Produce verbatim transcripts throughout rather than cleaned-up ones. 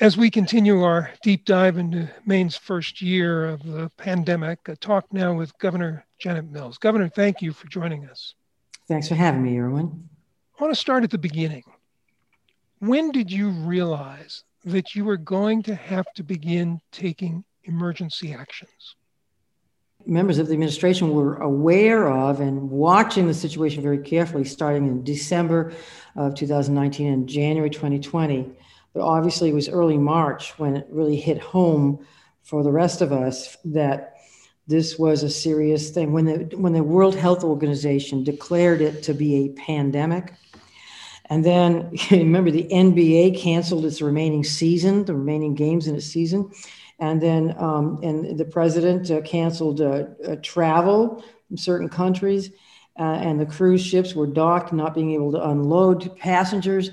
As we continue our deep dive into Maine's first year of the pandemic, a talk now with Governor Janet Mills. Governor, thank you for joining us. Thanks for having me, Erwin. I want to start at the beginning. When did you realize that you were going to have to begin taking emergency actions? Members of the administration were aware of and watching the situation very carefully starting in December of two thousand nineteen and January twenty twenty. But obviously it was early March when it really hit home for the rest of us that this was a serious thing. When the, when the World Health Organization declared it to be a pandemic, and then remember the N B A canceled its remaining season, the remaining games in its season. And then um, and the president uh, canceled uh, uh, travel from certain countries, uh, and the cruise ships were docked, not being able to unload passengers.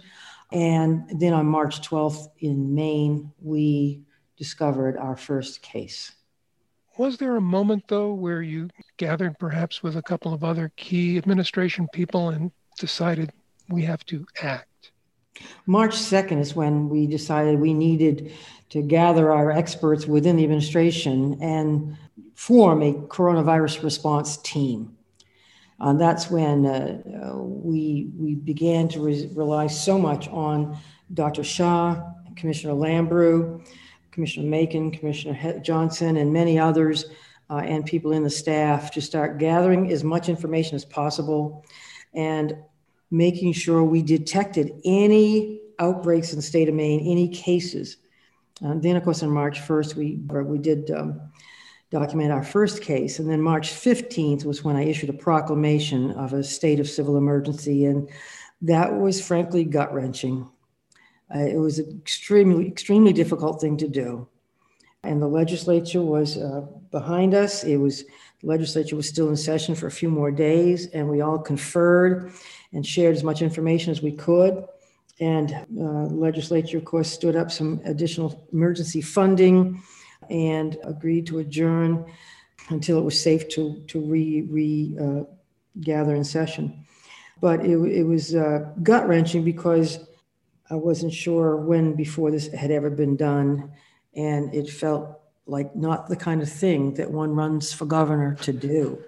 And then on March twelfth in Maine, we discovered our first case. Was there a moment, though, where you gathered perhaps with a couple of other key administration people and decided we have to act? March second is when we decided we needed to gather our experts within the administration and form a coronavirus response team. And that's when uh, uh, we, we began to re- rely so much on Doctor Shah, Commissioner Lambrew, Commissioner Macon, Commissioner Johnson, and many others, uh, and people in the staff to start gathering as much information as possible and making sure we detected any outbreaks in the state of Maine, any cases. And then, of course, on March first, we, we did um, document our first case. And then March fifteenth was when I issued a proclamation of a state of civil emergency. And that was frankly gut-wrenching. Uh, it was an extremely, extremely difficult thing to do. And the legislature was uh, behind us. It was, the legislature was still in session for a few more days, and we all conferred and shared as much information as we could. And uh, the legislature, of course, stood up some additional emergency funding and agreed to adjourn until it was safe to, to re, re uh, gather in session. But it, it was uh, gut-wrenching because I wasn't sure when before this had ever been done, and it felt like not the kind of thing that one runs for governor to do.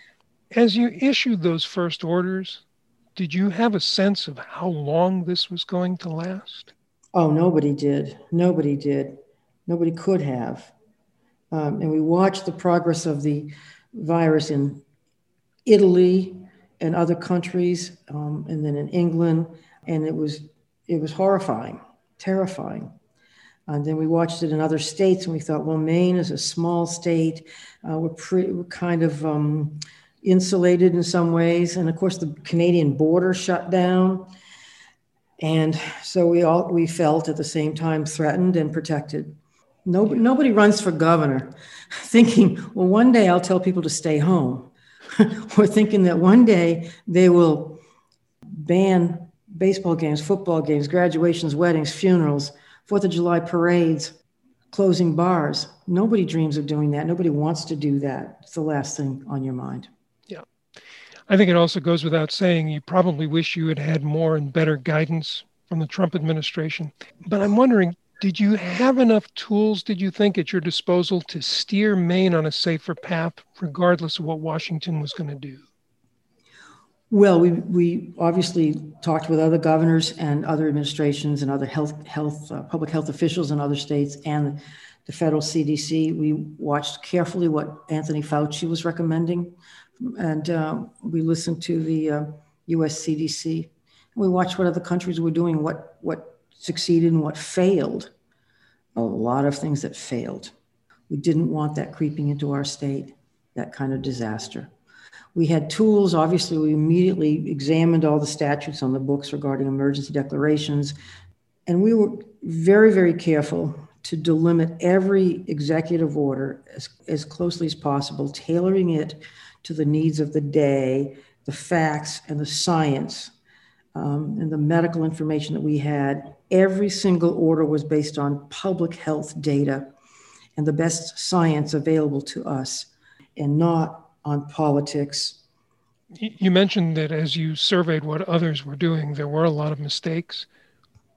As you issued those first orders, did you have a sense of how long this was going to last? Oh, nobody did. Nobody did. Nobody could have. Um, and we watched the progress of the virus in Italy and other countries, um, and then in England, and it was it was horrifying, terrifying. And then we watched it in other states, and we thought, well, Maine is a small state. Uh, we're, pre- we're kind of um, insulated in some ways. And of course, the Canadian border shut down. And so we all we felt at the same time threatened and protected. Nobody, nobody runs for governor thinking, well, one day I'll tell people to stay home. Or thinking that one day they will ban baseball games, football games, graduations, weddings, funerals, Fourth of July parades, closing bars. Nobody dreams of doing that. Nobody wants to do that. It's the last thing on your mind. Yeah. I think it also goes without saying you probably wish you had had more and better guidance from the Trump administration. But I'm wondering, did you have enough tools, did you think, at your disposal to steer Maine on a safer path, regardless of what Washington was going to do? Well, we we obviously talked with other governors and other administrations and other health health uh, public health officials in other states and the federal C D C. We watched carefully what Anthony Fauci was recommending, and uh, we listened to the uh, U S C D C. We watched what other countries were doing, what what succeeded and what failed. A lot of things that failed. We didn't want that creeping into our state, that kind of disaster. We had tools. Obviously, we immediately examined all the statutes on the books regarding emergency declarations. And we were very, very careful to delimit every executive order as, as closely as possible, tailoring it to the needs of the day, the facts and the science, um, and the medical information that we had. Every single order was based on public health data and the best science available to us, and not on politics. You mentioned that as you surveyed what others were doing, there were a lot of mistakes.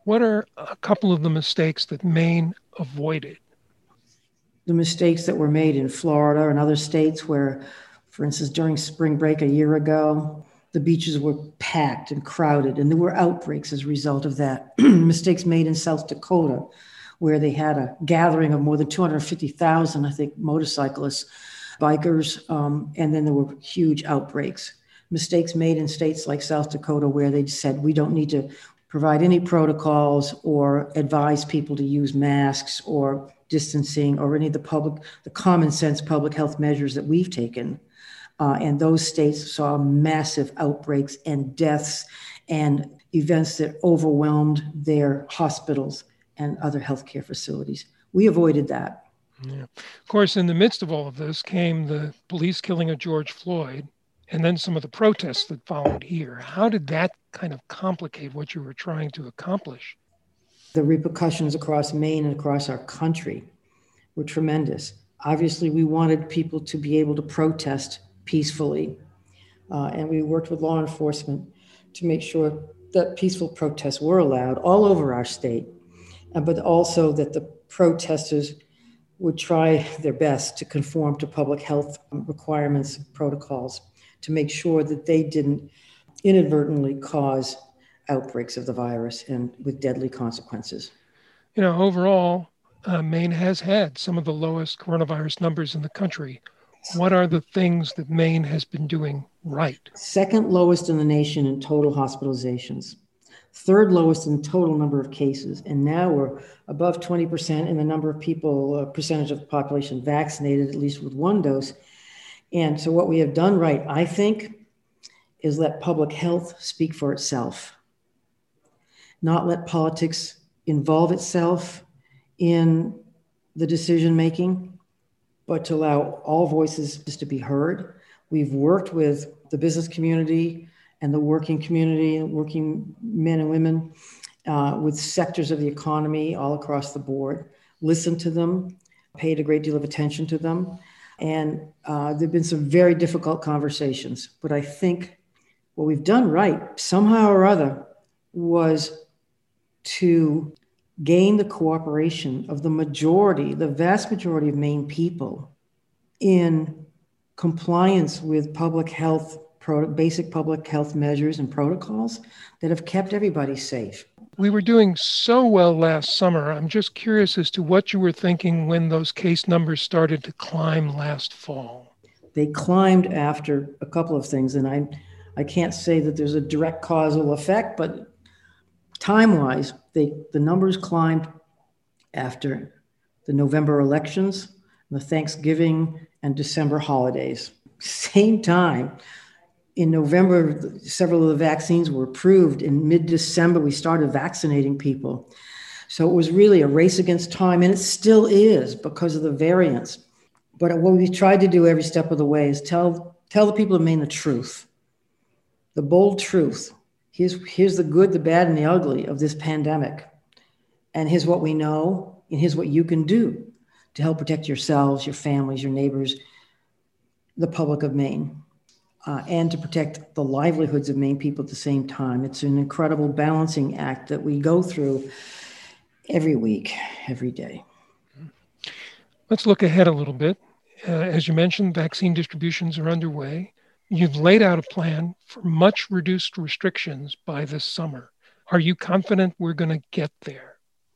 What are a couple of the mistakes that Maine avoided? The mistakes that were made in Florida and other states where, for instance, during spring break a year ago, the beaches were packed and crowded, and there were outbreaks as a result of that. Mistakes made in South Dakota, where they had a gathering of more than two hundred fifty thousand, I think, motorcyclists, bikers, um, and then there were huge outbreaks. Mistakes made in states like South Dakota, where they said we don't need to provide any protocols or advise people to use masks or distancing or any of the public, the common sense public health measures that we've taken. Uh, and those states saw massive outbreaks and deaths and events that overwhelmed their hospitals and other healthcare facilities. We avoided that. Yeah. Of course, in the midst of all of this came the police killing of George Floyd and then some of the protests that followed here. How did that kind of complicate what you were trying to accomplish? The repercussions across Maine and across our country were tremendous. Obviously, we wanted people to be able to protest peacefully, uh, and we worked with law enforcement to make sure that peaceful protests were allowed all over our state, uh, but also that the protesters would try their best to conform to public health requirements and protocols to make sure that they didn't inadvertently cause outbreaks of the virus and with deadly consequences. You know, overall, uh, Maine has had some of the lowest coronavirus numbers in the country. What are the things that Maine has been doing right? Second lowest in the nation in total hospitalizations, third lowest in total number of cases, and now we're above twenty percent in the number of people, uh, percentage of the population vaccinated, at least with one dose. And so what we have done right, I think, is let public health speak for itself, not let politics involve itself in the decision-making, but to allow all voices to be heard. We've worked with the business community and the working community, working men and women, uh, with sectors of the economy all across the board, listened to them, paid a great deal of attention to them. And uh, there've been some very difficult conversations, but I think what we've done right, somehow or other, was to gain the cooperation of the majority, the vast majority of Maine people in compliance with public health, pro- basic public health measures and protocols that have kept everybody safe. We were doing so well last summer. I'm just curious as to what you were thinking when those case numbers started to climb last fall. They climbed after a couple of things, and I, I can't say that there's a direct causal effect, but time-wise, they, the numbers climbed after the November elections, the Thanksgiving and December holidays. Same time, in November, several of the vaccines were approved. In mid-December, we started vaccinating people. So it was really a race against time, and it still is because of the variants. But what we've tried to do every step of the way is tell, tell the people of Maine the truth, the bold truth. Here's, here's the good, the bad, and the ugly of this pandemic. And here's what we know, and here's what you can do to help protect yourselves, your families, your neighbors, the public of Maine, uh, and to protect the livelihoods of Maine people at the same time. It's an incredible balancing act that we go through every week, every day. Let's look ahead a little bit. Uh, as you mentioned, vaccine distributions are underway. You've laid out a plan for much reduced restrictions by this summer. Are you confident we're going to get there?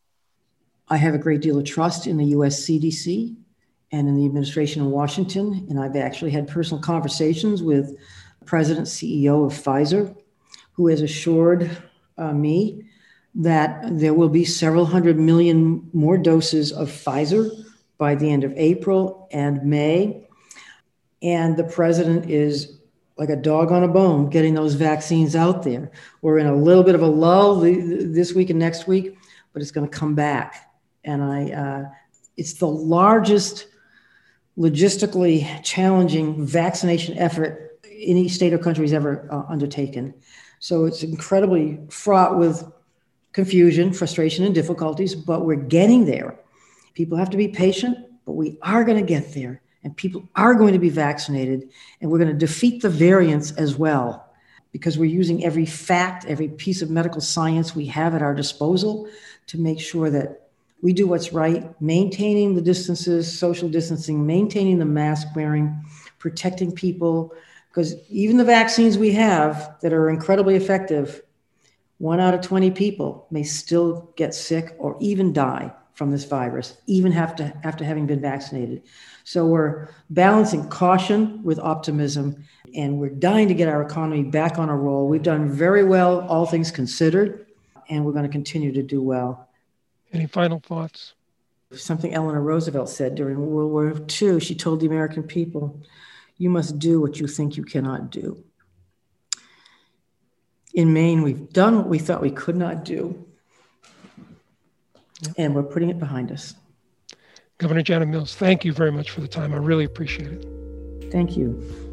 I have a great deal of trust in the U S C D C and in the administration in Washington, and I've actually had personal conversations with the president, C E O of Pfizer, who has assured uh, me that there will be several hundred million more doses of Pfizer by the end of April and May. And the president is like a dog on a bone getting those vaccines out there. We're in a little bit of a lull this week and next week, but it's going to come back. And I, uh, it's the largest logistically challenging vaccination effort any state or country has ever uh, undertaken. So it's incredibly fraught with confusion, frustration, and difficulties, but we're getting there. People have to be patient, but we are going to get there. And people are going to be vaccinated, and we're going to defeat the variants as well, because we're using every fact, every piece of medical science we have at our disposal to make sure that we do what's right, maintaining the distances, social distancing, maintaining the mask wearing, protecting people, because even the vaccines we have that are incredibly effective, one out of twenty people may still get sick or even die from this virus, even after, after having been vaccinated. So we're balancing caution with optimism, and we're dying to get our economy back on a roll. We've done very well, all things considered, and we're going to continue to do well. Any final thoughts? Something Eleanor Roosevelt said during World War Two, she told the American people, you must do what you think you cannot do. In Maine, we've done what we thought we could not do, yeah. and we're putting it behind us. Governor Janet Mills, thank you very much for the time. I really appreciate it. Thank you.